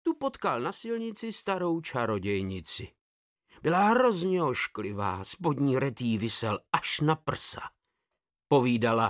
tu potkal na silnici starou čarodějnici. Byla hrozně ošklivá, spodní retý visel až na prsa. Povídala: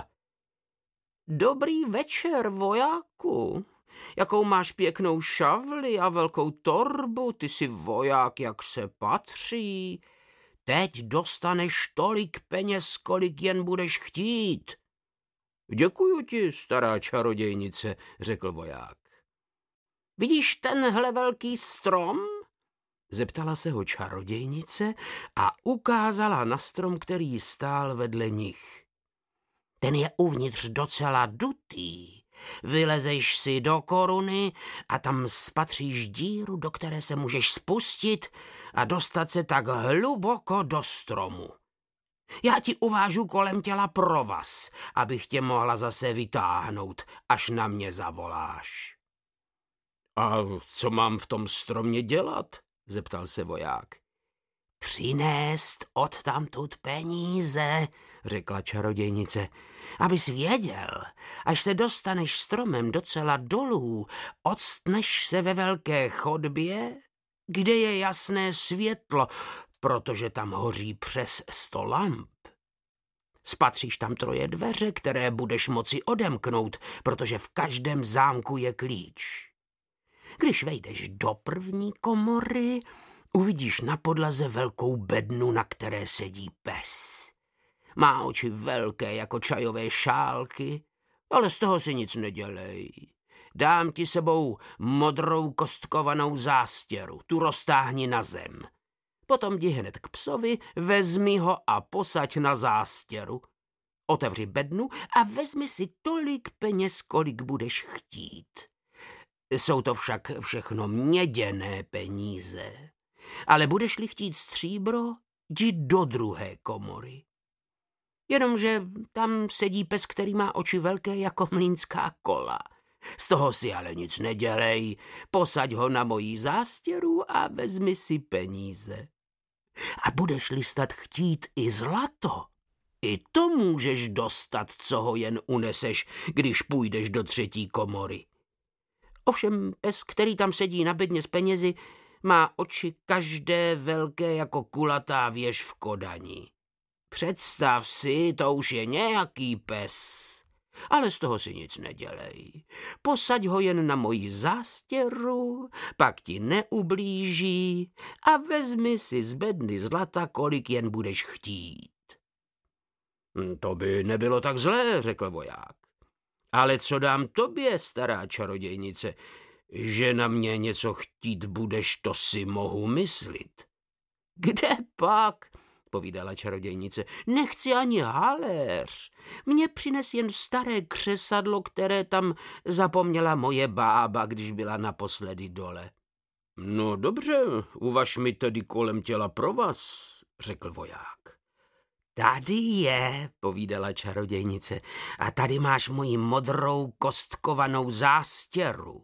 Dobrý večer, vojáku. Jakou máš pěknou šavli a velkou torbu, ty jsi voják, jak se patří. Teď dostaneš tolik peněz, kolik jen budeš chtít. Děkuju ti, stará čarodějnice, řekl voják. Vidíš tenhle velký strom? Zeptala se ho čarodějnice a ukázala na strom, který stál vedle nich. Ten je uvnitř docela dutý. Vylezeš si do koruny a tam spatříš díru, do které se můžeš spustit a dostat se tak hluboko do stromu. Já ti uvážu kolem těla provaz, abych tě mohla zase vytáhnout, až na mě zavoláš. A co mám v tom stromě dělat? Zeptal se voják. Přinést odtamtud peníze, řekla čarodějnice, abys věděl, až se dostaneš stromem docela dolů, odstneš se ve velké chodbě, kde je jasné světlo, protože tam hoří přes 100 lamp. Spatříš tam 3 dveře, které budeš moci odemknout, protože v každém zámku je klíč. Když vejdeš do první komory, uvidíš na podlaze velkou bednu, na které sedí pes. Má oči velké jako čajové šálky, ale z toho si nic nedělej. Dám ti sebou modrou kostkovanou zástěru, tu roztáhni na zem. Potom jdi hned k psovi, vezmi ho a posaď na zástěru. Otevři bednu a vezmi si tolik peněz, kolik budeš chtít. Jsou to však všechno měděné peníze. Ale budeš-li chtít stříbro, jdi do druhé komory. Jenomže tam sedí pes, který má oči velké jako mlýnská kola. Z toho si ale nic nedělej, posaď ho na moji zástěru a vezmi si peníze. A budeš-li snad chtít i zlato, i to můžeš dostat, co ho jen uneseš, když půjdeš do 3. komory. Ovšem pes, který tam sedí na bedně s penězi, má oči každé velké jako kulatá věž v Kodani. Představ si, to už je nějaký pes. Ale z toho si nic nedělej. Posaď ho jen na moji zástěru, pak ti neublíží a vezmi si z bedny zlata, kolik jen budeš chtít. To by nebylo tak zlé, řekl voják. Ale co dám tobě, stará čarodějnice, že na mě něco chtít budeš, to si mohu myslit. Kde pak, povídala čarodějnice, nechci ani haléř. Mně přines jen staré křesadlo, které tam zapomněla moje bába, když byla naposledy dole. No dobře, uvaž mi tedy kolem těla provaz, řekl voják. Tady je, povídala čarodějnice, a tady máš moji modrou kostkovanou zástěru.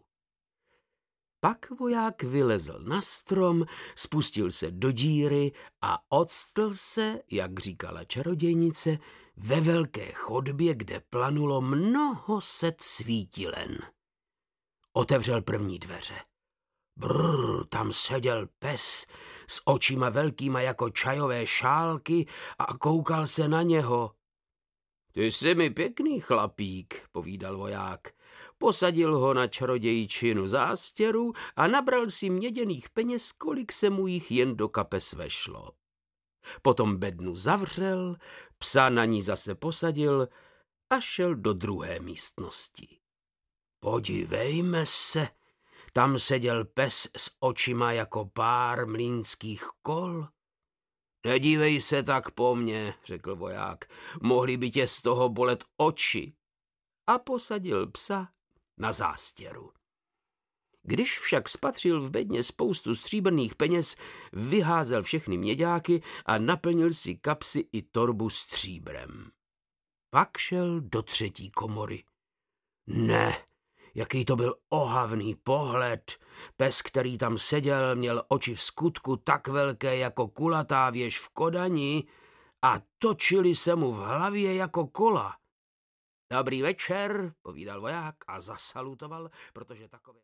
Pak voják vylezl na strom, spustil se do díry a odstl se, jak říkala čarodějnice, ve velké chodbě, kde planulo mnoho set svítilen. Otevřel první dveře. Brr, tam seděl pes s očima velkýma jako čajové šálky a koukal se na něho. Ty jsi mi pěkný chlapík, povídal voják. Posadil ho na čarodějčinu zástěru a nabral si měděných peněz, kolik se mu jich jen do kapes vešlo. Potom bednu zavřel, psa na ní zase posadil a šel do druhé místnosti. Podívejme se, tam seděl pes s očima jako pár mlýnských kol. Nedívej se tak po mně, řekl voják, mohly by tě z toho bolet oči. A posadil psa na zástěru. Když však spatřil v bedně spoustu stříbrných peněz, vyházel všechny měďáky a naplnil si kapsy i torbu stříbrem. Pak šel do 3. komory. Ne, jaký to byl ohavný pohled. Pes, který tam seděl, měl oči v skutku tak velké jako kulatá věž v Kodani a točily se mu v hlavě jako kola. Dobrý večer, povídal voják a zasalutoval, protože takové...